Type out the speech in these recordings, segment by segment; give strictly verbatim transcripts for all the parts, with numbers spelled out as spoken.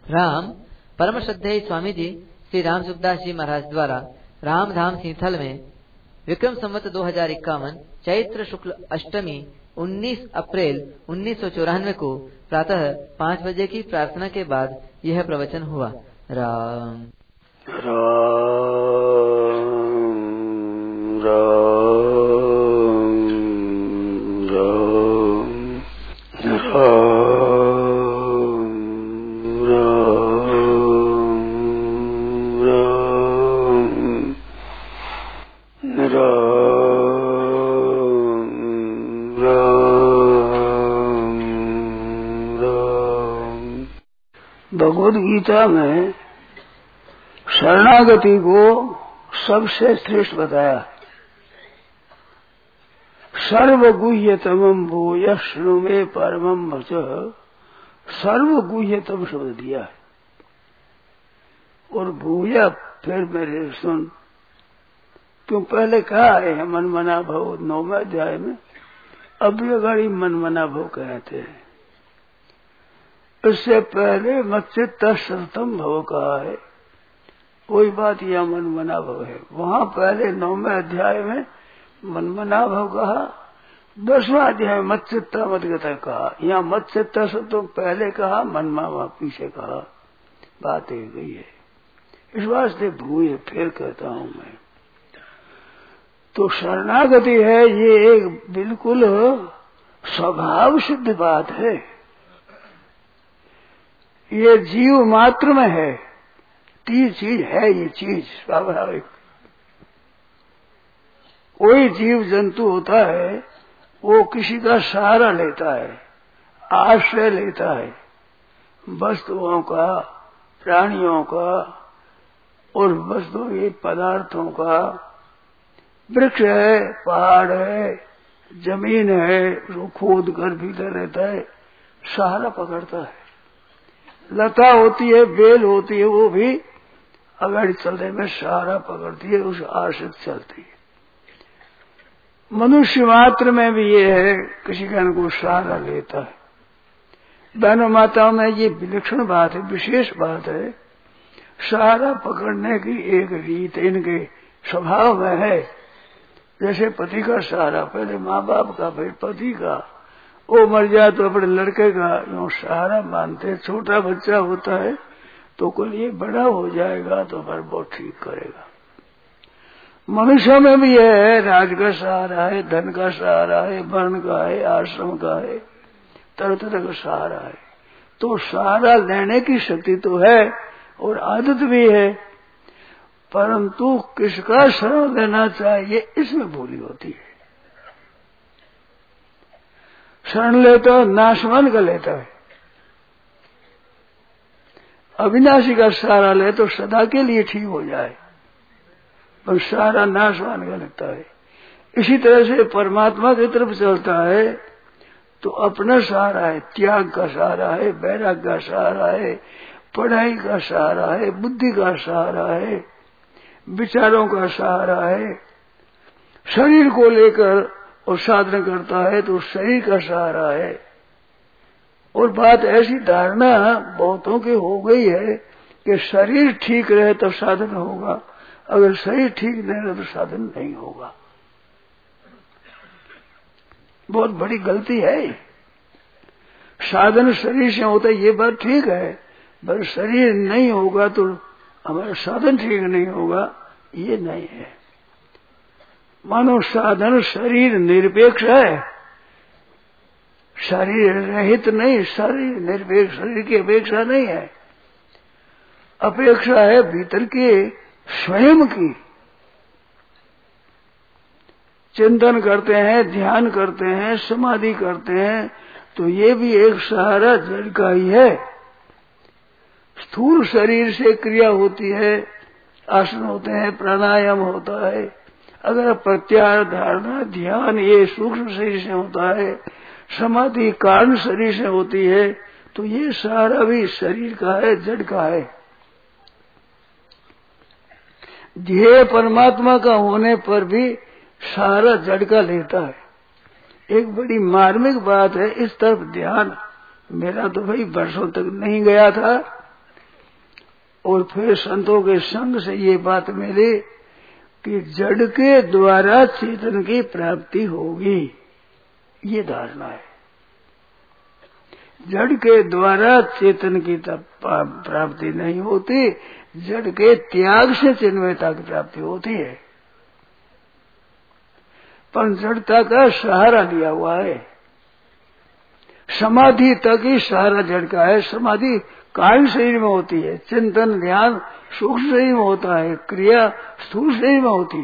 राम परम श्रद्धेय स्वामी जी श्री राम सुखदास जी महाराज द्वारा रामधाम सीथल में विक्रम संवत दो हजार इक्यावन चैत्र शुक्ल अष्टमी उन्नीस अप्रैल उन्नीस सौ चौरानवे को प्रातः पाँच बजे की प्रार्थना के बाद यह प्रवचन हुआ। राम राम राम भगवद गीता में शरणागति को सबसे श्रेष्ठ बताया। सर्वगुह्यतमं भूय शृणु मे परमं वचः, सर्वगुह्यतम शब्द दिया है। और भूया फिर मेरे सुन, क्यों पहले कहा है मन मना भव नौवें अध्याय में, अब भी अगाड़ी मन मना भव कहते हैं। इससे पहले मच्चित्त सततम भव कहा है, वही बात यह मन मना भव है। वहां पहले नौवें अध्याय में मन मना भव कहा, दसवां अध्याय में मच्चित्ता मदगता कहा। यहाँ मच्चित्ता सततम पहले कहा, मन मना पीछे कहा, बात एक गई है। इस वास्ते भूये फिर कहता हूं मैं। तो शरणागति है ये एक बिल्कुल स्वभाव सिद्ध बात है। ये जीव मात्र में है, तीन चीज है ये चीज स्वाभाविक। कोई जीव जंतु होता है वो किसी का सहारा लेता है, आश्रय लेता है, वस्तुओं का, प्राणियों का और वस्तुओं के पदार्थों का। वृक्ष है, पहाड़ है, जमीन है, उसको खोद कर भीतर रहता है, सहारा पकड़ता है। लता होती है, बेल होती है, वो भी अगर चलने में सहारा पकड़ती है, उस आश्रित चलती है। मनुष्य मात्र में भी ये है, किसी का को सहारा लेता है। बहनों माताओं में ये विलक्षण बात है, विशेष बात है। सहारा पकड़ने की एक रीत इनके स्वभाव में है। जैसे पति का सहारा, पहले माँ बाप का, फिर पति का, वो मर जाए तो अपने लड़के का यूं सहारा मानते। छोटा बच्चा होता है तो कोई ये बड़ा हो जाएगा तो फिर वो ठीक करेगा। मनुष्य में भी ये है, राज का सहारा है, धन का सहारा है, वर्ण का है, आश्रम का है, तरह तरह का सहारा है। तो सहारा लेने की शक्ति तो है और आदत भी है, परंतु किसका शरण लेना चाहिए इसमें भूली होती है। शरण लेता है नाशवान का लेता है, अविनाशी का सहारा ले तो सदा के लिए ठीक हो जाए, पर सहारा नाशवान का लेता है। इसी तरह से परमात्मा की तरफ चलता है तो अपना सहारा है, त्याग का सहारा है, वैराग का सहारा है, पढ़ाई का सहारा है, बुद्धि का सहारा है, विचारों का सहारा है। शरीर को लेकर और साधना करता है तो शरीर का सहारा है। और बात ऐसी धारणा बहुतों की हो गई है कि शरीर ठीक रहे तो साधन होगा, अगर शरीर ठीक नहीं रहे तो साधन नहीं होगा। बहुत बड़ी गलती है। साधन शरीर से होता है ये बात ठीक है, पर शरीर नहीं होगा तो हमारा साधन ठीक नहीं होगा, ये नहीं है। मानो साधन शरीर निरपेक्ष है, शरीर रहित नहीं, शरीर निरपेक्ष, शरीर की अपेक्षा नहीं है। अपेक्षा है भीतर के स्वयं की। चिंतन करते हैं, ध्यान करते हैं, समाधि करते हैं तो ये भी एक सहारा जड़ का ही है। स्थूल शरीर से क्रिया होती है, आसन होते हैं, प्राणायाम होता है। अगर प्रत्याहार, धारणा, ध्यान ये सूक्ष्म शरीर से होता है, समाधि कारण शरीर से होती है, तो ये सारा भी शरीर का है, जड़ का है। ध्येय परमात्मा का होने पर भी सारा जड़ का लेता है। एक बड़ी मार्मिक बात है, इस तरफ ध्यान मेरा तो भाई वर्षों तक नहीं गया था, और फिर संतों के संग से ये बात मिली कि जड़ के द्वारा चेतन की प्राप्ति होगी, ये धारणा है। जड़ के द्वारा चेतन की प्राप्ति नहीं होती, जड़ के त्याग से चिन्मयता की प्राप्ति होती है। पर जड़ता का सहारा लिया हुआ है, समाधि तक ही सहारा जड़ का है। समाधि कारण शरीर में होती है, चिंतन ध्यान सूक्ष्म शरीर में होता है, क्रिया स्थूल शरीर में होती।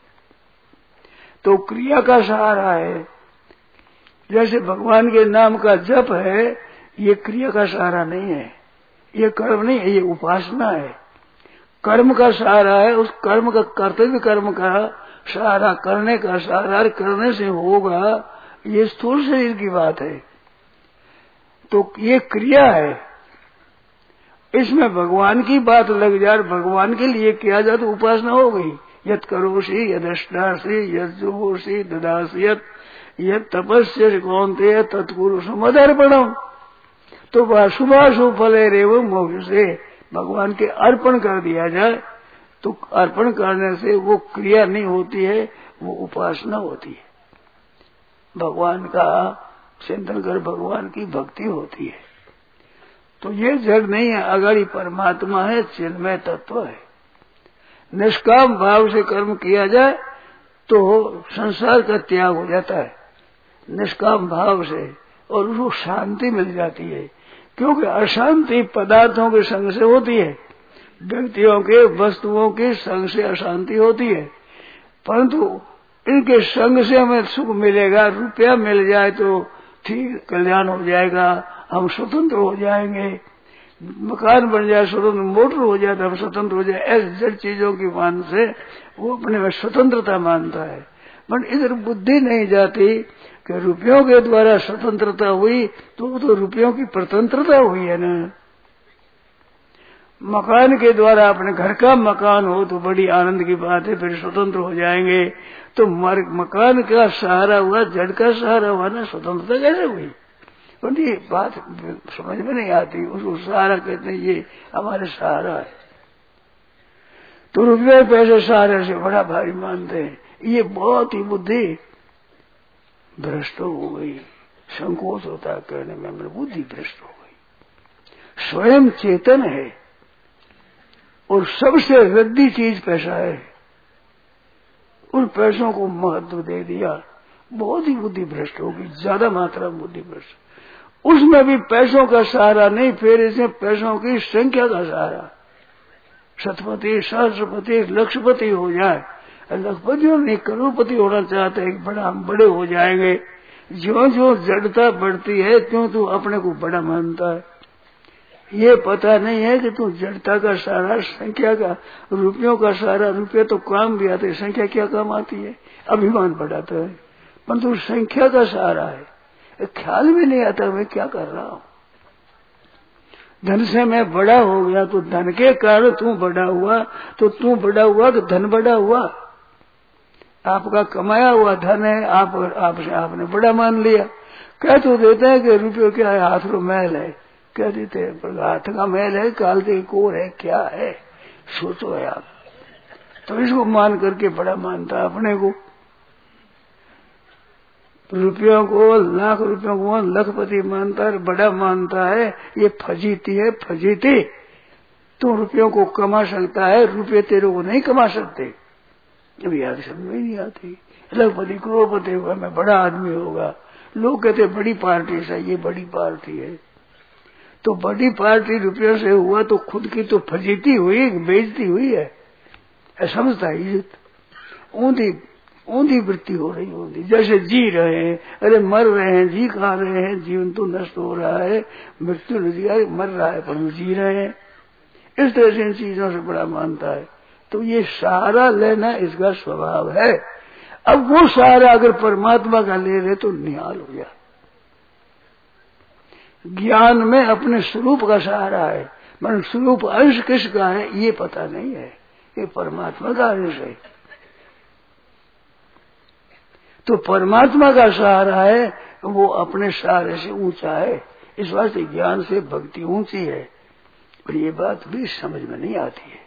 तो क्रिया का सहारा है, जैसे भगवान के नाम का जप है, ये क्रिया का सहारा नहीं है, ये कर्म नहीं है, ये उपासना है। कर्म का सहारा है, उस कर्म का कर्तव्य कर्म का सहारा, करने का सहारा, करने से होगा, ये स्थूल शरीर की बात है। तो ये क्रिया है, इसमें भगवान की बात लग जाए, भगवान के लिए किया जाए तो उपासना हो गई। यत करोषि यदष्टासी यद जुहोषि ददासी यत यद तपस्या कौनते तत्कुरु समर्पणम। तो वह शुभाशुभ फले रेव मोक्ष से भगवान के अर्पण कर दिया जाए तो अर्पण करने से वो क्रिया नहीं होती है, वो उपासना होती है। भगवान का चिंतन कर भगवान की भक्ति होती है। तो ये जड़ नहीं है, अगाड़ी परमात्मा है, चिन्मय तत्व है। निष्काम भाव से कर्म किया जाए तो संसार का त्याग हो जाता है निष्काम भाव से, और उसको शांति मिल जाती है। क्योंकि अशांति पदार्थों के संग से होती है, व्यक्तियों के वस्तुओं के संग से अशांति होती है, परंतु इनके संग से हमें सुख मिलेगा। रुपया मिल जाए तो ठीक कल्याण हो जाएगा, हम स्वतंत्र हो जाएंगे। मकान बन जाए स्वतंत्र, मोटर हो जाए तो हम स्वतंत्र हो जाए। ऐसे जड़ चीजों की मान से वो अपने में स्वतंत्रता मानता है, पर इधर बुद्धि नहीं जाती कि रुपयों के द्वारा स्वतंत्रता हुई तो वो तो रुपयों की प्रतंत्रता हुई है ना। मकान के द्वारा अपने घर का मकान हो तो बड़ी आनंद की बात है, फिर स्वतंत्र हो जाएंगे। तो मकान का सहारा हुआ, जड़ का सहारा हुआ ना, स्वतंत्रता कैसे हुई? और ये बात समझ में नहीं आती। उसको सहारा कहते हैं, ये हमारे सहारा है। तो रुपये पैसे सहारे से बड़ा भारी मानते हैं। ये बहुत ही बुद्धि भ्रष्ट हो गई। संकोच होता है कहने में, मेरी बुद्धि भ्रष्ट हो गई। स्वयं चेतन है और सबसे रद्दी चीज पैसा है, उन पैसों को महत्व दे दिया, बहुत ही बुद्धि भ्रष्ट होगी, ज्यादा मात्रा में बुद्धि भ्रष्ट। उसमें भी पैसों का सहारा नहीं, फिर इसमें पैसों की संख्या का सहारा। शतपति सहस्रपति लक्षपति हो जाए, लखपतियों नहीं करोड़पति होना चाहते हैं, बड़ा हम बड़े हो जाएंगे। ज्यों ज्यों जड़ता बढ़ती है त्यों तू अपने को बड़ा मानता है। ये पता नहीं है कि तू जड़ता का सहारा, संख्या का, रुपयों का सहारा। रुपये तो काम भी आते, संख्या क्या काम आती है? अभिमान बढ़ाता है, परंतु संख्या का सहारा है। ख्याल भी नहीं आता मैं क्या कर रहा हूं। धन से मैं बड़ा हो गया तो धन के कारण तू बड़ा हुआ, तो तू बड़ा हुआ कि धन बड़ा हुआ? आपका कमाया हुआ धन है, आप आपसे आपने बड़ा मान लिया। कह तो देते हैं कि रुपये क्या है, हाथ रो मैल है, कह देते हैं, पर हाथ का मैल है, कालते कोर है, क्या है? सोचो है आप। तो इसको मान करके बड़ा मानता है अपने को। रुपयों को, लाख रुपयों को लखपति मानता है, बड़ा मानता है। ये फजीती है, फजीती। तू रुपयों को कमा सकता है, रुपये तेरे को नहीं कमा सकते। अब याद समझ में नहीं आती। लखपति करोड़पति होगा, मैं बड़ा आदमी होगा। लोग कहते बड़ी पार्टी से, ये बड़ी पार्टी है। तो बड़ी पार्टी रुपयों से हुआ तो खुद की तो फजीती हुई, बेइज्जती हुई है, समझता है। इज्जत ऊंधी ऊंधी वृत्ति हो रही होगी, जैसे जी रहे हैं, अरे मर रहे हैं, जी खा रहे हैं, जीवन तो नष्ट हो रहा है, मृत्यु नहीं, मर रहा है पर जी रहे हैं। इस तरह से इन चीजों से बड़ा मानता है। तो ये सहारा लेना इसका स्वभाव है। अब वो सहारा अगर परमात्मा का ले रहे तो निहाल हो जाए। ज्ञान में अपने स्वरूप का सहारा है, मगर स्वरूप अंश किसका है ये पता नहीं है, ये परमात्मा का अंश है। तो परमात्मा का सहारा है, वो अपने सहारे से ऊंचा है। इस वास्ते ज्ञान से भक्ति ऊंची है। पर ये बात भी समझ में नहीं आती है।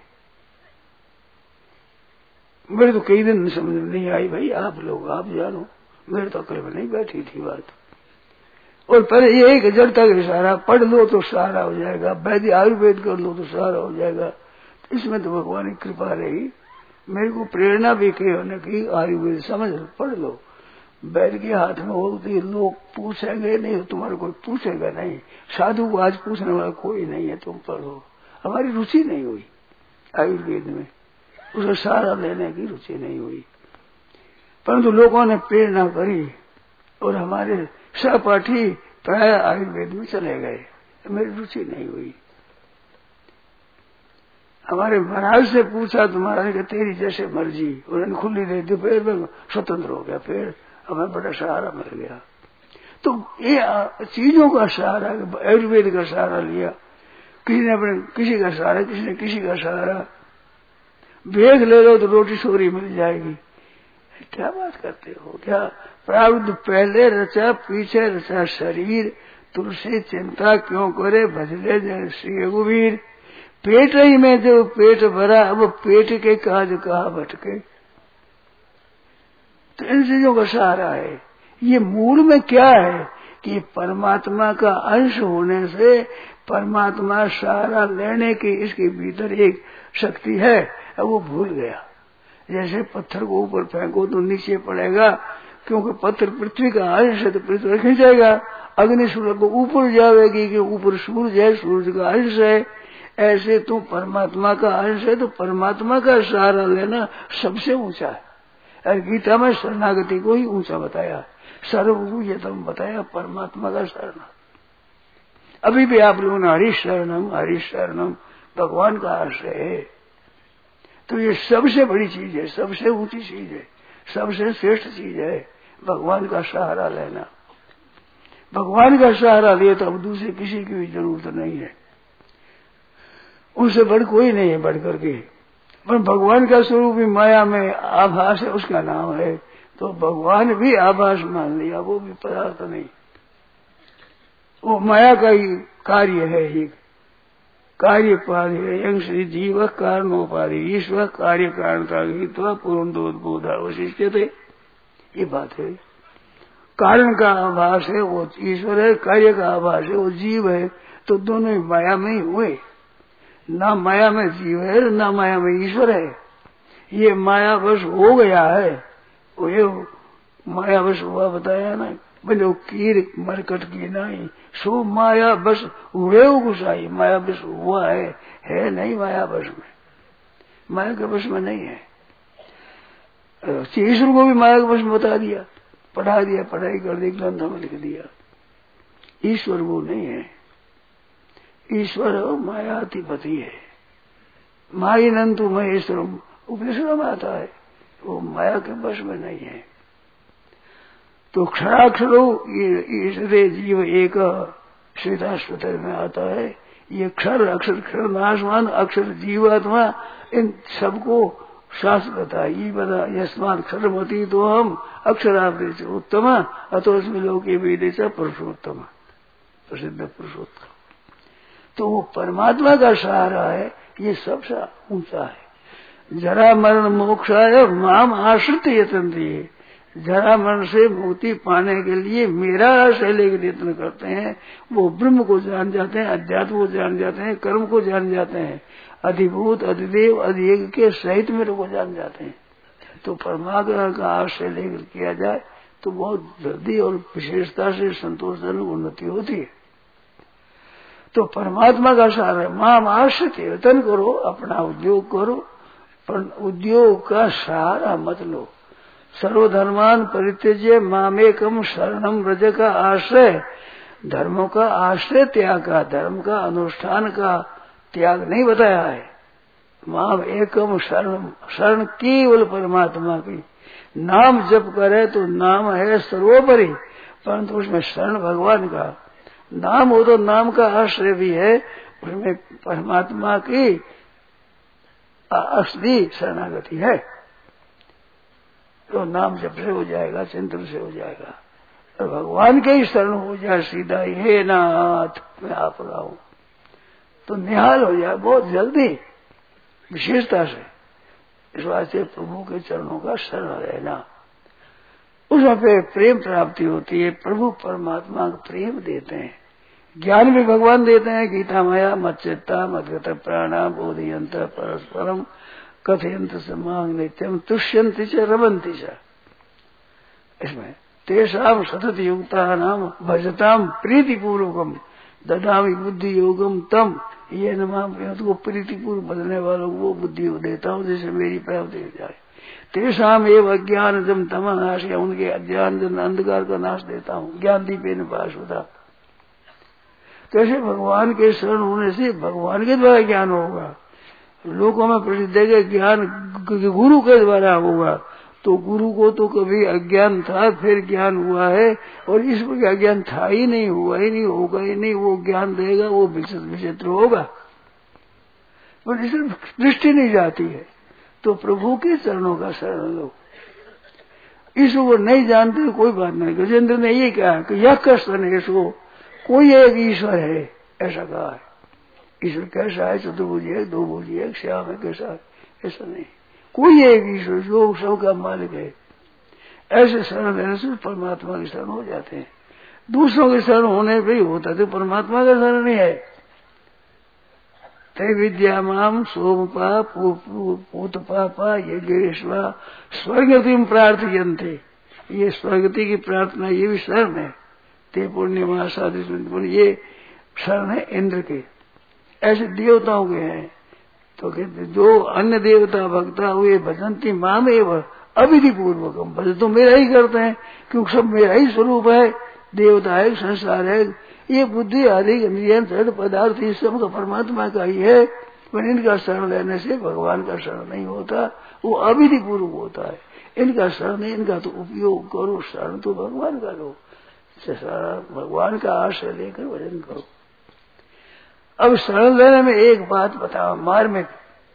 मेरे तो कई दिन समझ में नहीं आई। भाई आप लोग आप जानो, मेरे तो अकल में नहीं बैठी थी बात। और पहले ये एक जड़ता का इशारा, पढ़ लो तो सारा हो जाएगा, वैद्य आयुर्वेद कर लो तो सारा हो जाएगा। इसमें तो भगवान की कृपा रही, मेरे को प्रेरणा भी की होने की आयुर्वेद समझ लो, पढ़ लो। वैद्य के हाथ में होती लोग पूछेंगे नहीं, तुम्हारे कोई पूछेगा नहीं। साधु को आज पूछने वाला कोई नहीं है, तुम पढ़ो। हमारी रुचि नहीं हुई आयुर्वेद में, उसे सारा लेने की रुचि नहीं हुई, परंतु लोगों ने प्रेरणा करी और हमारे सहपाठी प्राय आयुर्वेद में चले गए। मेरी रुचि नहीं हुई। हमारे महाराज से पूछा तो महाराज ने तेरी जैसे मर्जी, उन्होंने खुली दे दी, फिर मैं स्वतंत्र हो गया, फिर हमें बड़ा सहारा मिल गया। तो ये चीजों का सहारा, आयुर्वेद का सहारा लिया, किसी ने अपने किसी का सहारा, किसी ने किसी का सहारा। भेद ले लो तो रोटी सोरी मिल जाएगी। क्या बात करते हो? क्या प्रारब्ध पहले रचा पीछे रचा शरीर, तुलसी चिंता क्यों करे भजले जय श्री रघुवीर। पेट ही में जो पेट भरा, अब पेट के काज कहा भटके। तो इन चीजों का सहारा है। ये मूल में क्या है कि परमात्मा का अंश होने से परमात्मा सहारा लेने की इसके भीतर एक शक्ति है, अब वो भूल गया। जैसे पत्थर को ऊपर फेंको तो नीचे पड़ेगा, क्योंकि पत्थर पृथ्वी का अंश है तो पृथ्वी खींचेगा। अग्नि सूर्य को ऊपर जाएगी कि ऊपर सूर्य है, सूर्य का अंश है। ऐसे तो परमात्मा का अंश है तो परमात्मा का सहारा लेना सबसे ऊंचा है। और गीता में शरणागति को ही ऊंचा बताया, सर्वभूतम बताया, परमात्मा का शरण। अभी भी आप लोगों ने हरि शरणम हरि शरणम भगवान का आश्रय है, तो ये सबसे बड़ी चीज है, सबसे ऊंची चीज है, सबसे श्रेष्ठ चीज है भगवान का सहारा लेना। भगवान का सहारा लिए तो अब दूसरे किसी की भी जरूरत नहीं है, उनसे बढ़ कोई नहीं है बढ़ करके। पर भगवान का स्वरूप भी माया में आभास है, उसका नाम है, तो भगवान भी आभास मान लिया, वो भी पदार्थ नहीं, वो माया का ही कार्य है। ही कार्यपाधि यंग श्री जीव कारणोपाधि ईश्वर कार्य कारणता गीतवा पूर्णोद्बोधा वशिष्य थे। ये बात है, कारण का आभास है वो ईश्वर है, कार्य का आभास है वो जीव है। तो दोनों ही माया में ही हुए, ना माया में जीव है ना माया में ईश्वर है। ये मायावश हो गया है, वो ये मायावश हुआ बताया ना, बोलो कीर मरकट की नहीं सो माया बस हुए गुसाई। माया बस हुआ है, है नहीं माया बस में, माया के बस में नहीं है। ईश्वर को भी माया के बस में बता दिया, पढ़ा दिया, पढ़ाई कर दी, ग्रंथों में लिख दिया। ईश्वर वो नहीं है, ईश्वर मायाधिपति है। माई नंतु महेश्वरम उपनिषद में आता है, वो माया के बस में नहीं है। तो क्षराक्षरो ईश्वरे जीव एक श्वेताश्वतर में आता है। ये क्षर अक्षर क्षर नाशवान अक्षर जीवात्मा, इन सबको शास्त्र बता ये बता यस्मान क्षरमती तो हम अक्षरावृत से उत्तम अतो इसमें लोग ये वेदे से पुरुषोत्तम, प्रसिद्ध पुरुषोत्तम। तो वो परमात्मा का सहारा है, ये सबसे ऊंचा है। जरा मरण मोक्षाय माम आश्रित यतन्ति, जरा मरण से मुक्ति पाने के लिए मेरा आश्रय लेकर यत्न करते हैं। वो ब्रह्म को जान जाते हैं, अध्यात्म को जान जाते हैं, कर्म को जान जाते हैं, अधिभूत अधिदेव अधिक के सहित मेरे को जान जाते हैं। तो परमात्मा का आश्रय लेकर किया जाए तो बहुत जल्दी और विशेषता से संतोषजनक उन्नति होती है। तो परमात्मा का सहारा माम आश्रित यत्न करो, अपना उद्योग करो, पर उद्योग का सहारा मत लो। सर्वधर्मान परित्यज्य मामेकम शरणम व्रज का आश्रय, धर्मों का आश्रय त्याग का, धर्म का अनुष्ठान का त्याग नहीं बताया है। माम एकम शरण, शरण केवल परमात्मा की। नाम जप करे तो नाम है सर्वोपरि, परंतु उसमें शरण भगवान का नाम हो तो नाम का आश्रय भी है, उसमें परमात्मा की असली शरणागति है। तो नाम जप से हो जाएगा, चिंतन से हो जाएगा, और भगवान के ही शरण हो जाए सीधा, हे नाथ मैं आप रहा हूं, तो निहाल हो जाए बहुत जल्दी विशेषता से। इस वास्ते प्रभु के चरणों का शरण रहना, उसमें पे प्रेम प्राप्ति होती है। प्रभु परमात्मा का प्रेम देते हैं, ज्ञान भी भगवान देते हैं। गीता माया मच्चित्ता मद्गत प्राणा बोधयंत परस्परम कथयंत समांग नित्यम तुष्यंति च रमंति च। इसमें तेषाम सतत युक्ता नाम भजताम प्रीति पूर्वकम ददामी बुद्धि योगम तम, ये नमाम को प्रीति पूर्व बदलने वालों को वो बुद्धि को देता हूँ जैसे मेरी प्राप्ति हो जाए। तेषाम एवं अज्ञान जम तमा नाश, या उनके अज्ञान जन अंधकार का नाश देता हूँ। ज्ञान दीपेन पास होता। कैसे भगवान के शरण होने से भगवान के द्वारा ज्ञान होगा। लोगों में प्रसिद्ध है कि ज्ञान गुरु के द्वारा होगा, तो गुरु को तो कभी अज्ञान था फिर ज्ञान हुआ है, और इस पर अज्ञान था ही नहीं, हुआ ही नहीं, होगा ही नहीं। वो ज्ञान देगा वो विचित्र विचित्र होगा, पर इस दृष्टि नहीं जाती है। तो प्रभु के चरणों का शरण लो। इसको नहीं जानते कोई बात नहीं। गजेंद्र ने ये कहा कि यह कष्ट है, इसको कोई एक ईश्वर है ऐसा कहा है। ईश्वर कैसा है? चतुर्भुजी है, दो भुजी है, श्याम है, कैसा है? ऐसा नहीं, कोई एक ईश्वर जो सबका मालिक है। ऐसे शरण लेने से परमात्मा के शरण हो जाते हैं। दूसरों के शरण होने पर ही होता है, तो परमात्मा का शरण नहीं है। ते विद्यामाम सोमपा पूत पापा यज्ञेश्वा स्वर्गतिम प्रार्थयन्ते। ये स्वर्गति की प्रार्थना ये भी शरण है। ते पूर्णिमा साधु, ये शरण है इंद्र के। ऐसे देवताओं के हैं। तो कहते जो अन्य देवता भक्ता हुए भजंती माम एवं अविधि पूर्वकम, भजन तो मेरा ही करते हैं क्योंकि सब मेरा ही स्वरूप है। देवता है, संसार है, ये बुद्धि आदि इंद्रियन जड़ पदार्थ ये सब का परमात्मा का ही है। पर इनका शरण लेने से भगवान का शरण नहीं होता, वो अविधि पूर्वक होता है। इनका शरण नहीं, इनका तो उपयोग करो, शरण तो भगवान का लो। भगवान का आश्रय लेकर भजन करो। अब शरण लेने में एक बात बताओ, मार्मिक,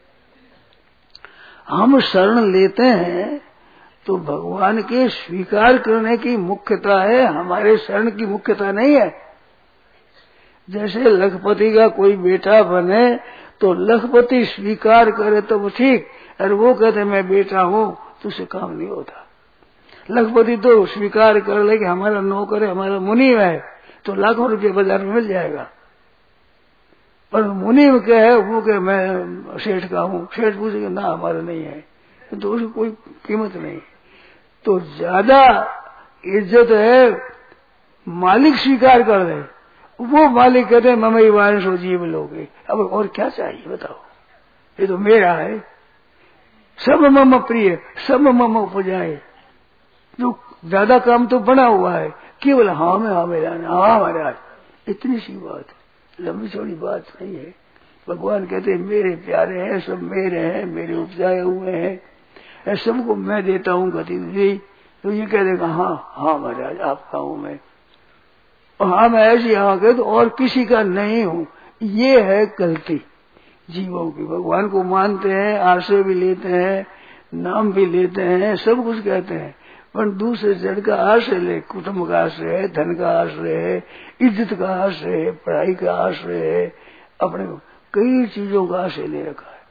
हम शरण लेते हैं तो भगवान के स्वीकार करने की मुख्यता है, हमारे शरण की मुख्यता नहीं है। जैसे लखपति का कोई बेटा बने तो लखपति स्वीकार करे तो ठीक, और वो कहते मैं बेटा हूं तो उसे काम नहीं होता। लखपति तो स्वीकार कर ले कि हमारा नौकर है, हमारा मुनीम है, तो लाखों रुपये बाजार में मिल जाएगा। पर मुनीम क्या है, वो कहे मैं सेठ का हूँ, सेठ पूछेगा ना हमारा नहीं है, तो उसकी कोई कीमत नहीं। तो ज्यादा इज्जत है मालिक स्वीकार कर दे, वो मालिक कहते हैं ममई वांश हो जीव लोगे। अब और क्या चाहिए बताओ, ये तो मेरा है, सब मम प्रिय, सब मम उपजाए। तो ज्यादा काम तो बना हुआ है, केवल हाँ में हाँ मेरा, हाँ महाराज, इतनी सी बात है, लंबी चौड़ी बात नहीं है। भगवान कहते हैं मेरे प्यारे हैं, सब मेरे हैं, मेरे उपजाए हुए हैं, सबको मैं देता हूँ गतिविधि। तो ये कह देगा हाँ हाँ महाराज आपका हूँ मैं, और हाँ मैं ऐसी हाँ कह तो और किसी का नहीं हूँ। ये है गलती जीवों की। भगवान को मानते हैं, आश्रय भी लेते हैं, नाम भी लेते हैं, सब कुछ कहते हैं, पर दूसरे जड़ का आश्रय ले, कुटुंब का आश्रय है, धन का आश्रय है, इज्जत का आश्रय है, पढ़ाई का आश्रय है, अपने कई चीजों का आश्रय ले रखा है।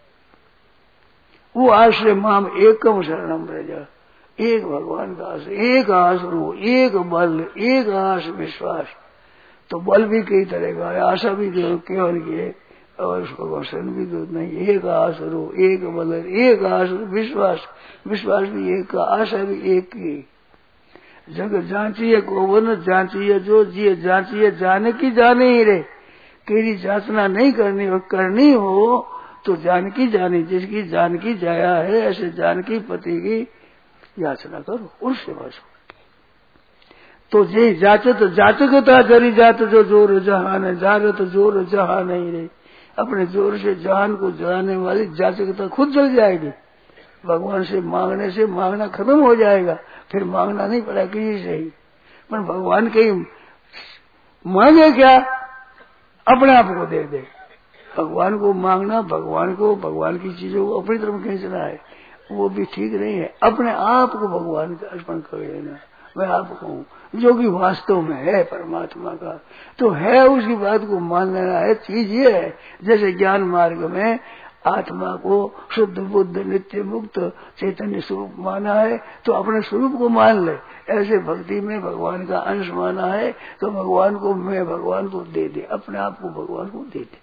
वो आश्रय माम एकम शरणम प्रजा, एक भगवान का आश्रय, एक आश्रो, एक बल, एक आश विश्वास। तो बल भी कई तरह का है, आशा भी केवल की है, और उसको शरण भी दो नहीं। एक आश्रो, एक बल, एक आश विश्वास, विश्वास भी एक का, आशा भी एक की। जग जांचिए कोवन जांचिए जो जिये जांचिए जाने की जाने ही रे। तेरी जांचना नहीं करनी और करनी हो तो जानकी जानी, जिसकी जानकी जाया है ऐसे जानकी पति की याचना करो, उससे बचो। तो जे जाचत जाचकता जरी जात जो जोर जहान है, जागत जोर जहां नहीं रे। अपने जोर से जहान को जलाने वाली जाचकता खुद जल जाएगी। भगवान से मांगने से मांगना खत्म हो जाएगा, फिर मांगना नहीं पड़ा किसी से ही। पर भगवान के ही मांगे क्या, अपने आप को दे दे। भगवान को मांगना, भगवान को, भगवान की चीजों को अपनी तरफ खींचना है, वो भी ठीक नहीं है। अपने आप को भगवान का अर्पण कर देना, मैं आपको हूँ, जो कि वास्तव में है परमात्मा का। तो है उसकी बात को मान लेना है। चीज ये है, जैसे ज्ञान मार्ग में आत्मा को शुद्ध बुद्ध नित्य मुक्त चैतन्य स्वरूप माना है तो अपने स्वरूप को मान ले। ऐसे भक्ति में भगवान का अंश माना है तो भगवान को मैं भगवान को दे दे, अपने आप को भगवान को दे दे,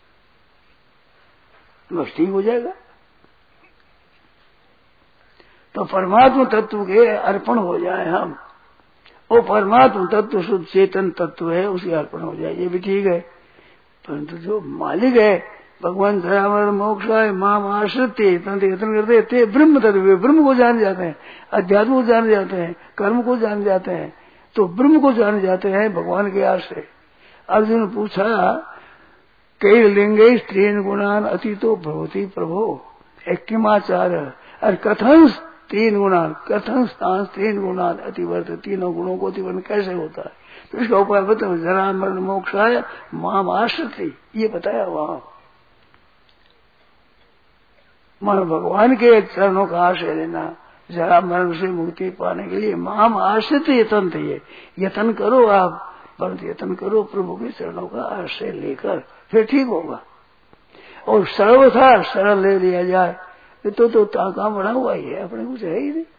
बस ठीक हो जाएगा। तो परमात्मा तत्व के अर्पण हो जाए हम, वो परमात्मा तत्व शुद्ध चेतन तत्व है, उसे अर्पण हो जाए, ये भी ठीक है। परंतु जो मालिक है भगवान दयावर मोक्षाय माम आश्रित यत्न करते थे ब्रह्म तत्व, ब्रह्म को जान जाते हैं, अध्यात्म को जान जाते हैं, कर्म को जान जाते हैं, तो ब्रह्म को जान जाते हैं भगवान के आश्रय। अर्जुन ने पूछा कई लिंगे स्त्रीन गुणान अतीतो भवती प्रभो एक्यमाचार, और कथन तीन गुणान कथन स्थान तीन गुणान अतिवर्त, तीनों गुणों को अतिवर्त कैसे होता है? तो इसका उपाय बताओ, जरा मरण मोक्षाय माम आश्रित, ये बताया वहां। मन भगवान के चरणों का आश्रय लेना, जरा मरण से मुक्ति पाने के लिए माम आश्रित यतन थे, यतन करो आप, परंतु यतन करो प्रभु के चरणों का आश्रय लेकर, फिर ठीक होगा। और सर्वथा सरल ले लिया जाए तो तो काम बना हुआ ही है, अपने कुछ है ही नहीं।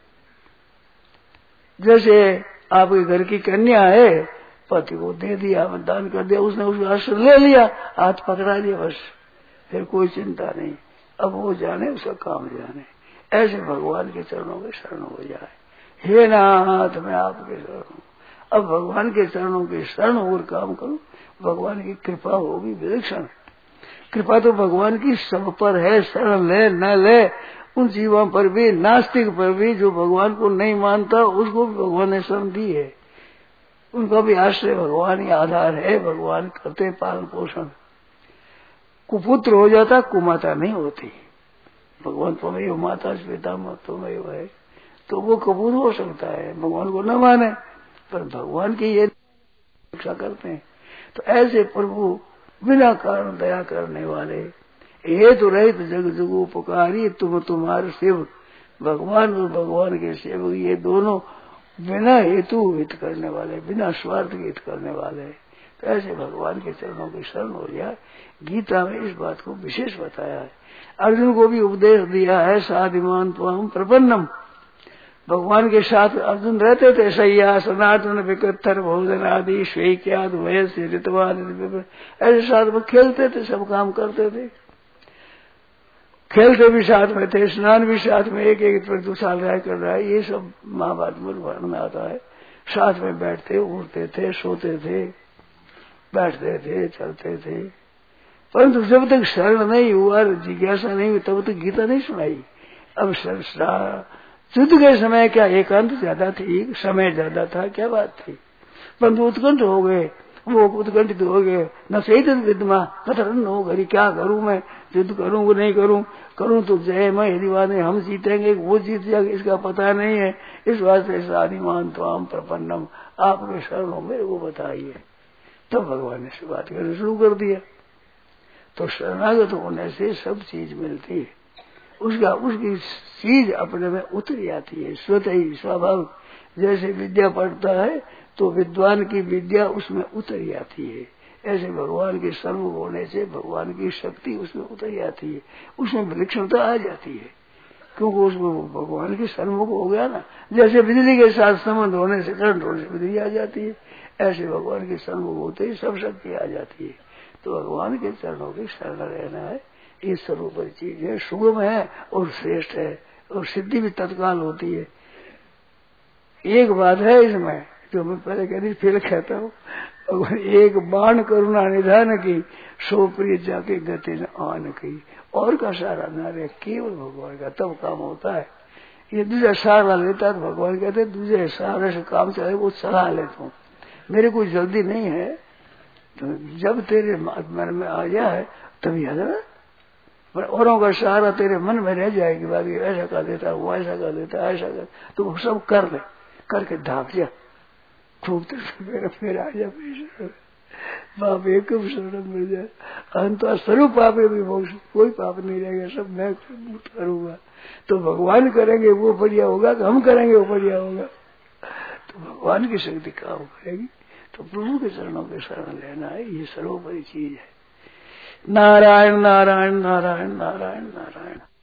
जैसे आपके घर की कन्या है, पति को दे दिया, दान कर दिया, उसने उसका आश्रय ले लिया, हाथ पकड़ा दिया, बस फिर कोई चिंता नहीं, अब वो जाने उसका काम जाने। ऐसे भगवान के चरणों के शरण हो जाए, हे नाथ मैं आपके शरण हूँ। अब भगवान के चरणों के शरण और काम करो, भगवान की कृपा होगी विलक्षण। कृपा तो भगवान की सब पर है, शरण ले न ले, उन जीवों पर भी, नास्तिक पर भी, जो भगवान को नहीं मानता उसको भी भगवान ने शरण दी है। उनका भी आश्रय भगवान ही आधार है, भगवान करते पालन पोषण। कुपुत्र हो जाता कुमाता नहीं होती, भगवान तुम्हें माता पिता तुम्हें है, तो वो कबूल हो सकता है, भगवान को न माने पर भगवान की ये रक्षा करते हैं। तो ऐसे प्रभु बिना कारण दया करने वाले, ये तो रहित जग जगो पुकारी तुम तुम्हारे सेवक, भगवान और भगवान के सेवक ये दोनों बिना हेतु हित करने वाले, बिना स्वार्थ के हित करने वाले। तो ऐसे भगवान के चरणों की शरण हो जाए। गीता में इस बात को विशेष बताया है। अर्जुन को भी उपदेश दिया है, साधिमान त्वं प्रपन्नम। भगवान के साथ अर्जुन रहते थे, सैया सनातन विकत्तर भोजन आदि स्वेक्याद वयस्य ऋतवान, ऐसे साथ में खेलते थे, सब काम करते थे, खेलते भी साथ में थे, स्नान भी साथ में, एक एक पर दो साल रह कर रहा है, ये सब महाभारत में वर्णन आता है। साथ में बैठते उठते थे, सोते थे, बैठते थे, चलते थे। परंतु जब तक शरण नहीं हुआ, जिज्ञासा नहीं हुई, तब तक गीता नहीं सुनाई। अब युद्ध के समय क्या एकांत ज्यादा थी, समय ज्यादा था, क्या बात थी, परंतु उत्कंठ हो गए, वो उत्कंठित हो गए, न सही विद्मा कथन हो गई, क्या करूं मैं, युद्ध करूं कि नहीं करूं, करूं तो जय मैं यदि वादे हम जीतेंगे वो जीत जाएंगे, इसका पता नहीं है। इस वास्ते साधिमान त्वाम प्रपन्नम, आपके शरणों मेरे को बताइए। तब भगवान ने से बात करना शुरू कर दिया। तो शरणागत होने से सब चीज मिलती है, उसका उसकी चीज अपने में उतर जाती है स्वतः ही, स्वाभाविक। जैसे विद्या पढ़ता है तो विद्वान की विद्या उसमें उतर जाती है, ऐसे भगवान के सर्वभूत होने से भगवान की शक्ति उसमें उतर जाती है, उसमें विलक्षणता आ जाती है, क्योंकि उसमें भगवान के सर्वभूत हो गया ना। जैसे बिजली के साथ संबंध होने से करंट होने से बिजली आ जाती है, ऐसे भगवान के सर्वभूत होते ही सब शक्ति आ जाती है। तो भगवान के चरणों की शरण रहना है, ये सर्वोपरि चीज है, सुगम है और श्रेष्ठ है, और सिद्धि भी तत्काल होती है। एक बात है इसमें जो मैं पहले कभी फिर कहता हूँ, एक बाण करुणा निधान की, सो प्रिय जाके गति न आन की, और का सहारा न रहे, केवल भगवान का तब काम होता है। ये दूसरा सहारा लेता है तो भगवान कहते दूसरे सहारे से काम चले, वो सलाह लेता हूँ, मेरे कोई जल्दी नहीं है, तो जब तेरे मन में आ जाए तभी आ जाए, पर औरों का सहारा तेरे मन में रह जाएगी, बात ऐसा कर देता वो ऐसा कर देता ऐसा कर, तो वो सब कर ले, करके ढाक जा, खूब मेरा फिर आ जा, पाप एक शरण मिल जाए, अंत स्वरूप पाप भी मोक्ष, कोई पाप नहीं रहेगा, सब मैं करूंगा। तो भगवान करेंगे वो बढ़िया होगा कि हम करेंगे वो बढ़िया होगा? तो भगवान की शक्ति काम करेगी। तो प्रभु के चरणों के शरण लेना है, ये सर्वोपरि चीज है। नारायण नारायण नारायण नारायण नारायण।